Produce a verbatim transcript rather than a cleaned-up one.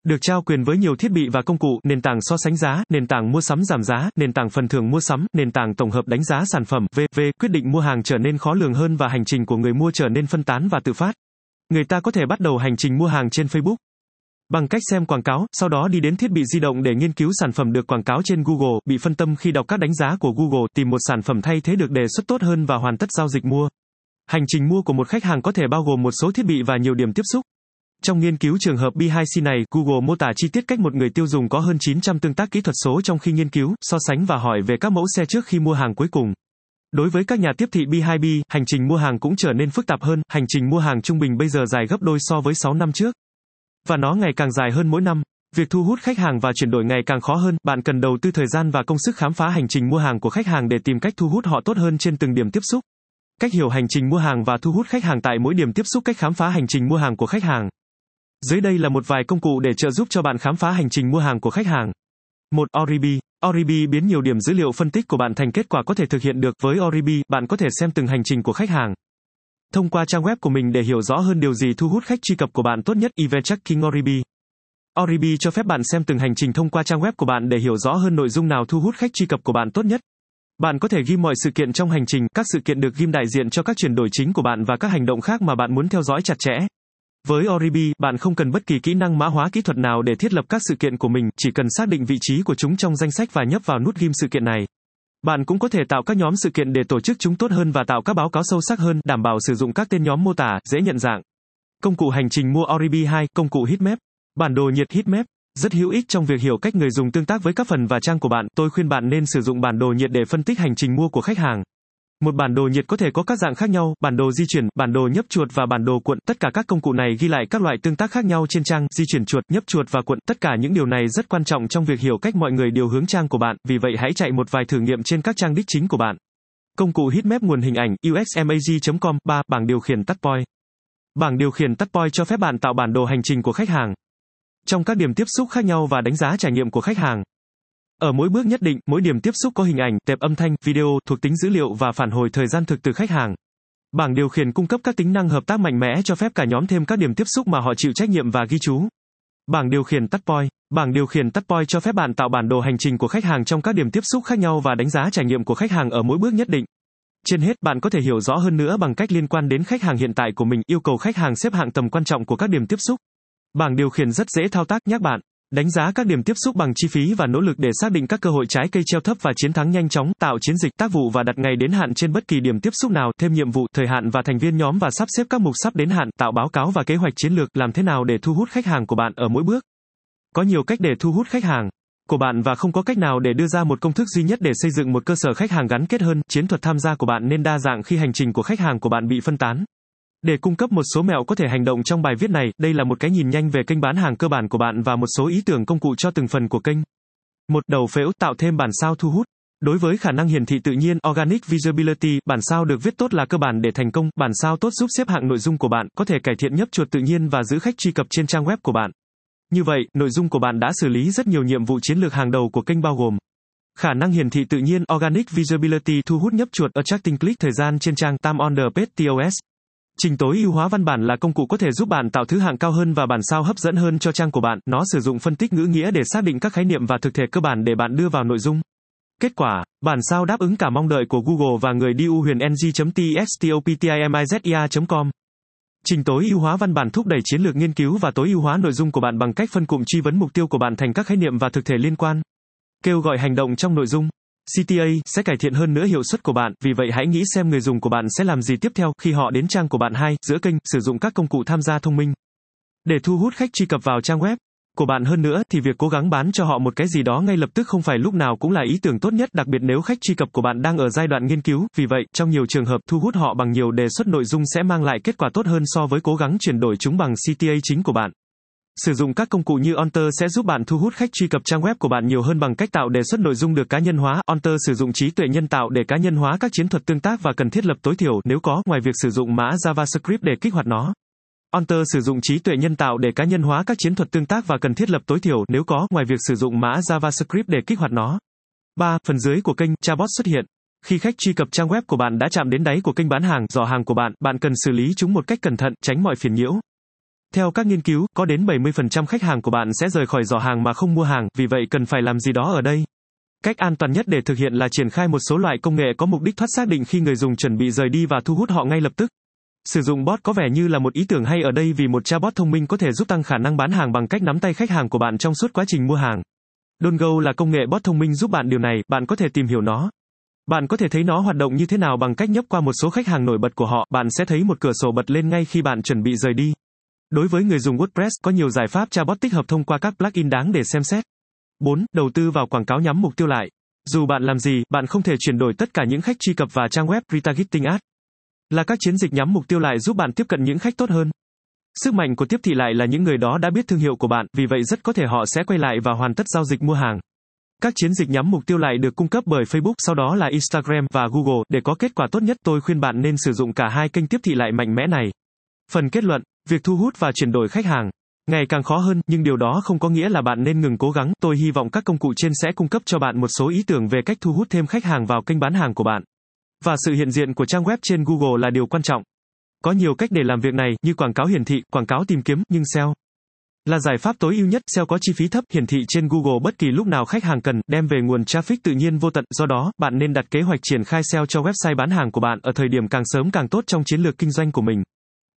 Được trao quyền với nhiều thiết bị và công cụ, nền tảng so sánh giá, nền tảng mua sắm giảm giá, nền tảng phần thưởng mua sắm, nền tảng tổng hợp đánh giá sản phẩm, vân vân Quyết định mua hàng trở nên khó lường hơn và hành trình của người mua trở nên phân tán và tự phát. Người ta có thể bắt đầu hành trình mua hàng trên Facebook bằng cách xem quảng cáo, sau đó đi đến thiết bị di động để nghiên cứu sản phẩm được quảng cáo trên Google, bị phân tâm khi đọc các đánh giá của Google, tìm một sản phẩm thay thế được đề xuất tốt hơn và hoàn tất giao dịch mua. Hành trình mua của một khách hàng có thể bao gồm một số thiết bị và nhiều điểm tiếp xúc. Trong nghiên cứu trường hợp bê hai xê này, Google mô tả chi tiết cách một người tiêu dùng có hơn chín trăm tương tác kỹ thuật số trong khi nghiên cứu, so sánh và hỏi về các mẫu xe trước khi mua hàng cuối cùng. Đối với các nhà tiếp thị bê hai bê, hành trình mua hàng cũng trở nên phức tạp hơn, hành trình mua hàng trung bình bây giờ dài gấp đôi so với sáu năm trước. Và nó ngày càng dài hơn mỗi năm. Việc thu hút khách hàng và chuyển đổi ngày càng khó hơn, bạn cần đầu tư thời gian và công sức khám phá hành trình mua hàng của khách hàng để tìm cách thu hút họ tốt hơn trên từng điểm tiếp xúc. Cách hiểu hành trình mua hàng và thu hút khách hàng tại mỗi điểm tiếp xúc. Cách khám phá hành trình mua hàng của khách hàng. Dưới đây là một vài công cụ để trợ giúp cho bạn khám phá hành trình mua hàng của khách hàng. một. Oribi. Oribi biến nhiều điểm dữ liệu phân tích của bạn thành kết quả có thể thực hiện được. Với Oribi, bạn có thể xem từng hành trình của khách hàng thông qua trang web của mình để hiểu rõ hơn điều gì thu hút khách truy cập của bạn tốt nhất. Event Tracking Oribi. Oribi cho phép bạn xem từng hành trình thông qua trang web của bạn để hiểu rõ hơn nội dung nào thu hút khách truy cập của bạn tốt nhất. Bạn có thể ghim mọi sự kiện trong hành trình, các sự kiện được ghim đại diện cho các chuyển đổi chính của bạn và các hành động khác mà bạn muốn theo dõi chặt chẽ. Với Oribi, bạn không cần bất kỳ kỹ năng mã hóa kỹ thuật nào để thiết lập các sự kiện của mình, chỉ cần xác định vị trí của chúng trong danh sách và nhấp vào nút ghim sự kiện này. Bạn cũng có thể tạo các nhóm sự kiện để tổ chức chúng tốt hơn và tạo các báo cáo sâu sắc hơn, đảm bảo sử dụng các tên nhóm mô tả, dễ nhận dạng. Công cụ hành trình mua Oribi. hai. Công cụ Heatmap. Bản đồ nhiệt Heatmap rất hữu ích trong việc hiểu cách người dùng tương tác với các phần và trang của bạn. Tôi khuyên bạn nên sử dụng bản đồ nhiệt để phân tích hành trình mua của khách hàng. Một bản đồ nhiệt có thể có các dạng khác nhau, bản đồ di chuyển, bản đồ nhấp chuột và bản đồ cuộn. Tất cả các công cụ này ghi lại các loại tương tác khác nhau trên trang, di chuyển chuột, nhấp chuột và cuộn. Tất cả những điều này rất quan trọng trong việc hiểu cách mọi người điều hướng trang của bạn, vì vậy hãy chạy một vài thử nghiệm trên các trang đích chính của bạn. Công cụ Heatmap nguồn hình ảnh, u ét mag chấm com. ba. Bảng điều khiển Touchpoint. Bảng điều khiển Touchpoint cho phép bạn tạo bản đồ hành trình của khách hàng trong các điểm tiếp xúc khác nhau và đánh giá trải nghiệm của khách hàng. Ở mỗi bước nhất định, mỗi điểm tiếp xúc có hình ảnh, tệp âm thanh, video, thuộc tính dữ liệu và phản hồi thời gian thực từ khách hàng. Bảng điều khiển cung cấp các tính năng hợp tác mạnh mẽ cho phép cả nhóm thêm các điểm tiếp xúc mà họ chịu trách nhiệm và ghi chú. Bảng điều khiển Touchpoint. Bảng điều khiển Touchpoint cho phép bạn tạo bản đồ hành trình của khách hàng trong các điểm tiếp xúc khác nhau và đánh giá trải nghiệm của khách hàng ở mỗi bước nhất định. Trên hết, bạn có thể hiểu rõ hơn nữa bằng cách liên quan đến khách hàng hiện tại của mình, yêu cầu khách hàng xếp hạng tầm quan trọng của các điểm tiếp xúc. Bảng điều khiển rất dễ thao tác, nhắc bạn đánh giá các điểm tiếp xúc bằng chi phí và nỗ lực để xác định các cơ hội trái cây treo thấp và chiến thắng nhanh chóng, tạo chiến dịch tác vụ và đặt ngày đến hạn trên bất kỳ điểm tiếp xúc nào, thêm nhiệm vụ, thời hạn và thành viên nhóm và sắp xếp các mục sắp đến hạn, tạo báo cáo và kế hoạch chiến lược, làm thế nào để thu hút khách hàng của bạn ở mỗi bước. Có nhiều cách để thu hút khách hàng của bạn và không có cách nào để đưa ra một công thức duy nhất để xây dựng một cơ sở khách hàng gắn kết hơn. Chiến thuật tham gia của bạn nên đa dạng khi hành trình của khách hàng của bạn bị phân tán. Để cung cấp một số mẹo có thể hành động trong bài viết này, đây là một cái nhìn nhanh về kênh bán hàng cơ bản của bạn và một số ý tưởng công cụ cho từng phần của kênh. một. Đầu phễu, tạo thêm bản sao thu hút. Đối với khả năng hiển thị tự nhiên, Organic Visibility, bản sao được viết tốt là cơ bản để thành công. Bản sao tốt giúp xếp hạng nội dung của bạn, có thể cải thiện nhấp chuột tự nhiên và giữ khách truy cập trên trang web của bạn. Như vậy, nội dung của bạn đã xử lý rất nhiều nhiệm vụ chiến lược hàng đầu của kênh bao gồm khả năng hiển thị tự nhiên, Organic Visibility, thu hút nhấp chuột, Attracting click, thời gian trên trang, Time on the page, tê ô ét. Trình tối ưu hóa văn bản là công cụ có thể giúp bạn tạo thứ hạng cao hơn và bản sao hấp dẫn hơn cho trang của bạn. Nó sử dụng phân tích ngữ nghĩa để xác định các khái niệm và thực thể cơ bản để bạn đưa vào nội dung. Kết quả, bản sao đáp ứng cả mong đợi của Google và người đi u huyền ng chấm tstoptimizea chấm com. Trình tối ưu hóa văn bản thúc đẩy chiến lược nghiên cứu và tối ưu hóa nội dung của bạn bằng cách phân cụm truy vấn mục tiêu của bạn thành các khái niệm và thực thể liên quan. Kêu gọi hành động trong nội dung. xê tê a sẽ cải thiện hơn nữa hiệu suất của bạn, vì vậy hãy nghĩ xem người dùng của bạn sẽ làm gì tiếp theo khi họ đến trang của bạn. Hai. Giữa kênh, sử dụng các công cụ tham gia thông minh để thu hút khách truy cập vào trang web của bạn. Hơn nữa thì việc cố gắng bán cho họ một cái gì đó ngay lập tức không phải lúc nào cũng là ý tưởng tốt nhất, đặc biệt nếu khách truy cập của bạn đang ở giai đoạn nghiên cứu. Vì vậy, trong nhiều trường hợp, thu hút họ bằng nhiều đề xuất nội dung sẽ mang lại kết quả tốt hơn so với cố gắng chuyển đổi chúng bằng xê tê a chính của bạn. Sử dụng các công cụ như Onter sẽ giúp bạn thu hút khách truy cập trang web của bạn nhiều hơn bằng cách tạo đề xuất nội dung được cá nhân hóa. Onter sử dụng trí tuệ nhân tạo để cá nhân hóa các chiến thuật tương tác và cần thiết lập tối thiểu nếu có, ngoài việc sử dụng mã JavaScript để kích hoạt nó. Onter sử dụng trí tuệ nhân tạo để cá nhân hóa các chiến thuật tương tác và cần thiết lập tối thiểu nếu có, ngoài việc sử dụng mã JavaScript để kích hoạt nó. ba. Phần dưới của kênh, chatbot xuất hiện. Khi khách truy cập trang web của bạn đã chạm đến đáy của kênh bán hàng, giỏ hàng của bạn, bạn cần xử lý chúng một cách cẩn thận, tránh mọi phiền nhiễu. Theo các nghiên cứu, có đến bảy mươi phần trăm khách hàng của bạn sẽ rời khỏi giỏ hàng mà không mua hàng, vì vậy cần phải làm gì đó ở đây. Cách an toàn nhất để thực hiện là triển khai một số loại công nghệ có mục đích thoát xác định khi người dùng chuẩn bị rời đi và thu hút họ ngay lập tức. Sử dụng bot có vẻ như là một ý tưởng hay ở đây vì một chatbot thông minh có thể giúp tăng khả năng bán hàng bằng cách nắm tay khách hàng của bạn trong suốt quá trình mua hàng. DonGo là công nghệ bot thông minh giúp bạn điều này, bạn có thể tìm hiểu nó. Bạn có thể thấy nó hoạt động như thế nào bằng cách nhấp qua một số khách hàng nổi bật của họ, bạn sẽ thấy một cửa sổ bật lên ngay khi bạn chuẩn bị rời đi. Đối với người dùng WordPress, có nhiều giải pháp chatbot tích hợp thông qua các plugin đáng để xem xét. bốn. Đầu tư vào quảng cáo nhắm mục tiêu lại. Dù bạn làm gì, bạn không thể chuyển đổi tất cả những khách truy cập vào trang web. Retargeting Ads là các chiến dịch nhắm mục tiêu lại giúp bạn tiếp cận những khách tốt hơn. Sức mạnh của tiếp thị lại là những người đó đã biết thương hiệu của bạn, vì vậy rất có thể họ sẽ quay lại và hoàn tất giao dịch mua hàng. Các chiến dịch nhắm mục tiêu lại được cung cấp bởi Facebook, sau đó là Instagram và Google. Để có kết quả tốt nhất, tôi khuyên bạn nên sử dụng cả hai kênh tiếp thị lại mạnh mẽ này. Phần kết luận, việc thu hút và chuyển đổi khách hàng ngày càng khó hơn, nhưng điều đó không có nghĩa là bạn nên ngừng cố gắng. Tôi hy vọng các công cụ trên sẽ cung cấp cho bạn một số ý tưởng về cách thu hút thêm khách hàng vào kênh bán hàng của bạn. Và sự hiện diện của trang web trên Google là điều quan trọng. Có nhiều cách để làm việc này, như quảng cáo hiển thị, quảng cáo tìm kiếm, nhưng ét e o là giải pháp tối ưu nhất. ét e o có chi phí thấp, hiển thị trên Google bất kỳ lúc nào khách hàng cần, đem về nguồn traffic tự nhiên vô tận. Do đó, bạn nên đặt kế hoạch triển khai ét e o cho website bán hàng của bạn ở thời điểm càng sớm càng tốt trong chiến lược kinh doanh của mình.